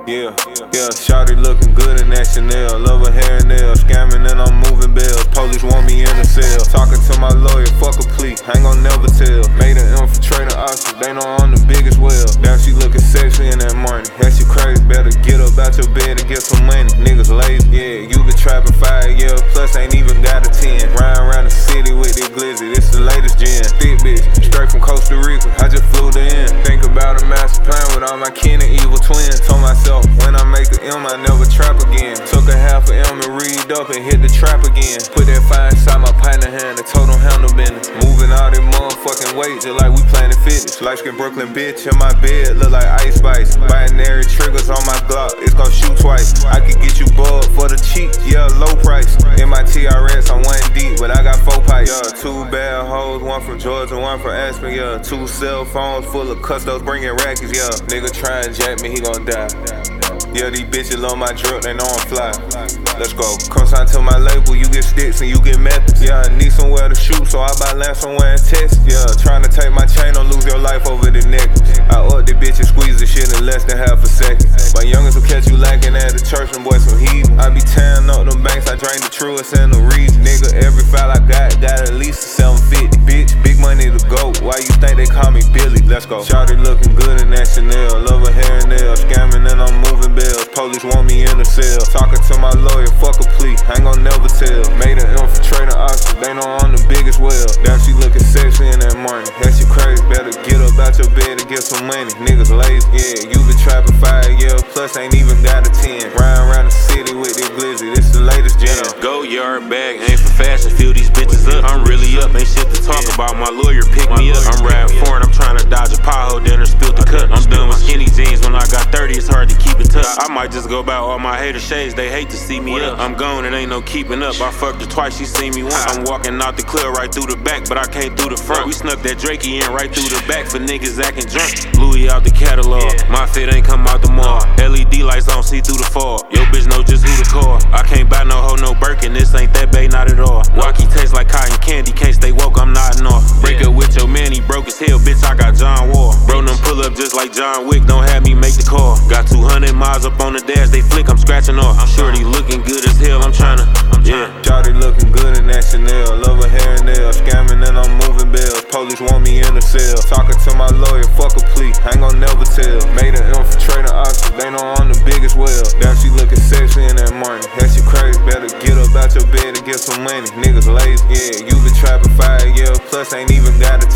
Yeah, shawty looking good in that Chanel. Love her hair and nails, scamming and I'm moving bills. Police want me in the cell. Talking to my lawyer, fuck a plea, ain't gon' never tell. Made an infiltrator option, they know I'm the biggest whale. Now she looking sexy in that money. Yeah, she crazy, better get up out your bed and get some money. Niggas lazy, yeah, you been trapping 5 years, plus ain't even got a 10. Riding around the city with this glizzy, this the latest gen. Thick bitch, straight from Costa Rica, I just flew her in. Think about a master plan with all my kin and evil twins. Told myself, when I make a M, I never trap again. Took a half a M and read up and hit the trap again. Put that fire inside my partner hand and told him handle business. Moving all that motherfucking weight just like we Planet Fitness. Light skin Brooklyn bitch in my bed, look like Ice Spice. Binary triggers on my Glock, it's gon' shoot twice. I could get you bugged for the cheap, yeah, low price. In my TRS, I'm 1 deep, but I got 4 pipes. Yeah, 2 bad hoes, 1 from Georgia, 1 from Aspen, yeah. 2 cell phones full of custos bringing rackets, yeah. Nigga try and jack me, he gon' die. Yeah, these bitches love my drip, they know I'm fly. Let's go. Come sign to my label, you get sticks and you get methods. Yeah, I need somewhere to shoot, so I buy land somewhere and test. Yeah, trying to take my chain, don't lose your life over the necklace. I up the bitch and squeeze the shit in less than half a second. My youngins will catch you lacking at the church, and boys some heathen. I be tearing up them banks, I drain the truest and the reason. Nigga, every file I got at least a 750. Bitch, big money to go, why you think they call me Billy? Let's go. Shawty looking good in that Chanel, love her hair and nails, scamming and I'm moving bills. Police want me in the cell. Talking to my lawyer, fuck a plea, ain't gon' never tell. Made an infiltrator option, they know I'm the biggest whale. Now she looking sexy in that money. Yeah, she crazy, better get up out your bed and get some money. Niggas lazy, yeah, you been trapping 5 years, plus ain't even got a 10. Riding around the city with this glizzy, this the latest gen. Go yard bag, ain't for fashion, fill these bitches up. I'm really up, ain't shit to talk about. My lawyer picked me up. I'm riding foreign, I'm trying to dodge a pothole, then her spilt the cut. I'm done with skinny jeans, when I got 30, it's hard to keep it tough. I might just go by all my hater shades, they hate to see me up. I'm gone and ain't no keeping up. I fucked her twice, she seen me once. I'm walking out the club right through the back, but I can't through the front. We snuck that Drakey in right through the back for niggas acting drunk. Louis out the catalog, my fit ain't come out the mall. LED lights on, see through the fog. Yo bitch know just who to call. I can't buy no hoe, no Birkin, this ain't that bae, not at all. Walkie tastes like cotton candy, can't stay woke, I'm nodding off. Break up with your man, he broke his heel, bitch, I got John Wall. Bro, them pull up just like John Wick, don't have me make the call. Got 200 miles up on the dash, they flick, I'm scratching off. I'm sure he looking good as hell, I'm tryna, yeah. Shawty looking good in that Chanel, love her hair and nails, scamming and I'm moving bills. Police want me in the cell. Talking to my lawyer, fuck a plea, ain't gon' never tell. Made an infiltrator option, they know I'm the biggest whale. Now she looking sexy in that money. Yeah, she crazy, better get up out your bed and get some money. Niggas lazy, yeah, you been trapping 5 years, plus ain't even got a